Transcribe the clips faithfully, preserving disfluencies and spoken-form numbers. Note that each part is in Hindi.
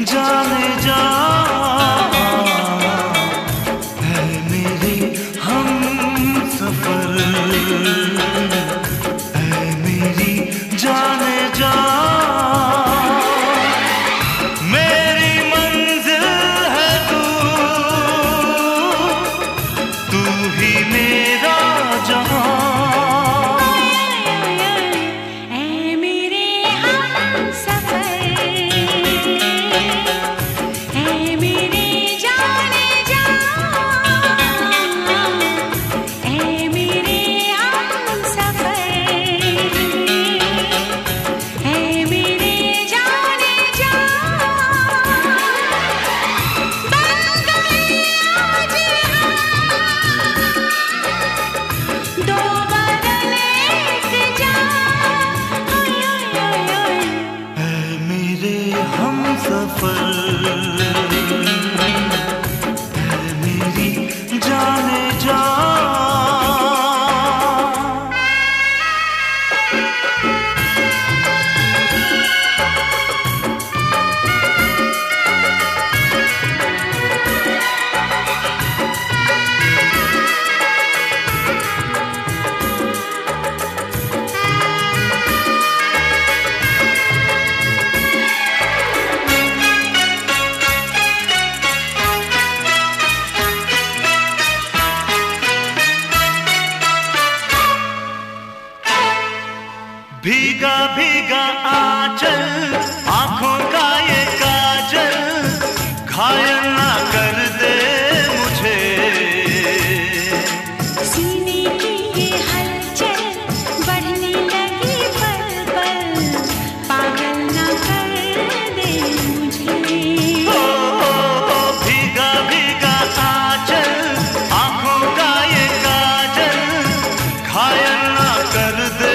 जाने जा है मेरे हम सफर, है मेरी जाने जा मेरी मंजिल है तू, तू ही मेरा जहां। भीगा भीगा आंचल आंखों का ये काजल, घायल ना कर दे मुझे। सीने की ये हलचल बढ़ने लगी पल पल, पागल ना कर दे मुझे। ओ, ओ, ओ भीगा भीगा आंचल आंखों का ये काजल, घायल ना कर दे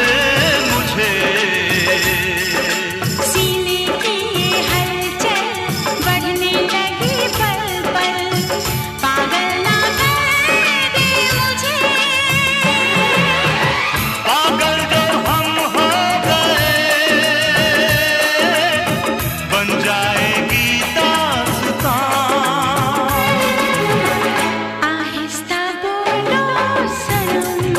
सीने की ये हलचल बढ़ने लगी पल पल, पागल ना कर दे मुझे। पागल जो हम हो गए बन जाएगी दास्तां। आहिस्ता बोलो सनम,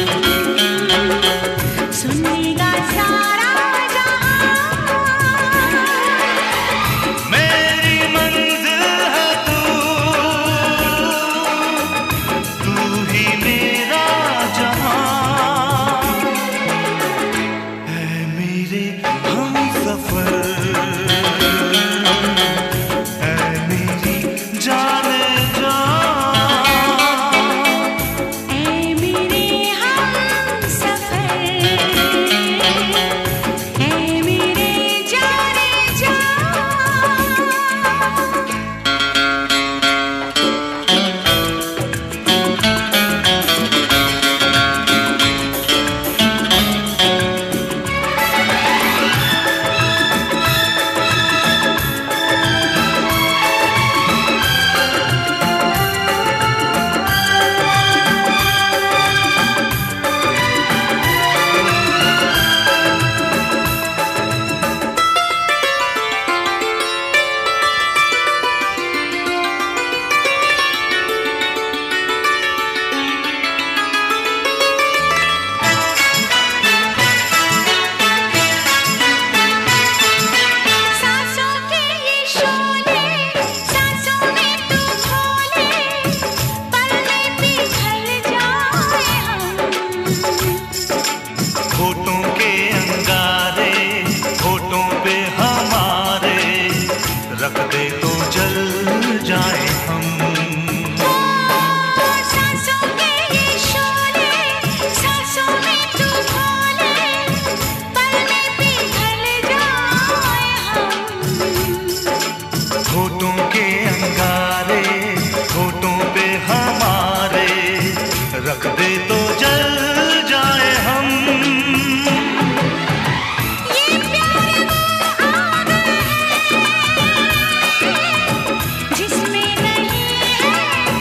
सुनेगा सारा मेरी मंजिल है तू, तू ही मेरा जहां, है मेरे हम सफर, है मेरी जाने जा। ऐ मेरे हम सफर, ऐ मेरे जाने जा। सांसों के ये शोले, सांसों में तू खोले, पलने पिघल जाए हम। होठों के अंगारे होठों पे हमारे, रख दे तो जल जाए हम। सांसों के ये शोले, सांसों में तू खोले, पलने पिघल जाए हम। होठों के अंगारे होठों पे हमारे, रख दे तो जल जाए हम। ये प्यार वो आग है जिसमें नहीं है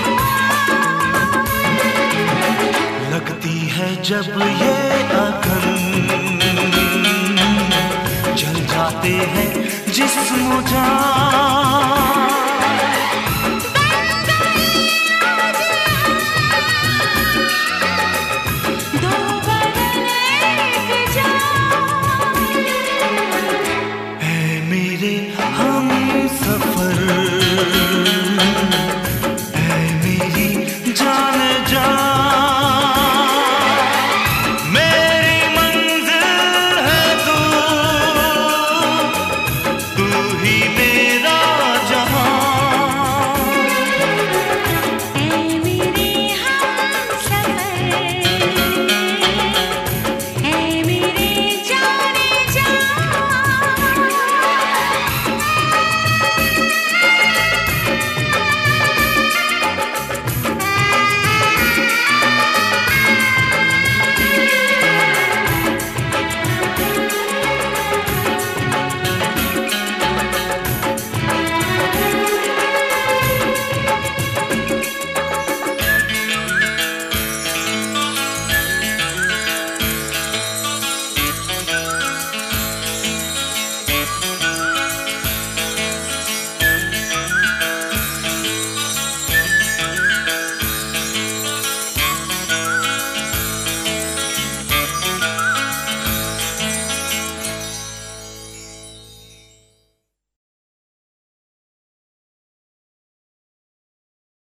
धुआं। लगती है जब ये अखन, जल जाते हैं जिस्म जान। मेरे हम सफर है मेरी जान जा, मेरी मंजिल है तू, तू ही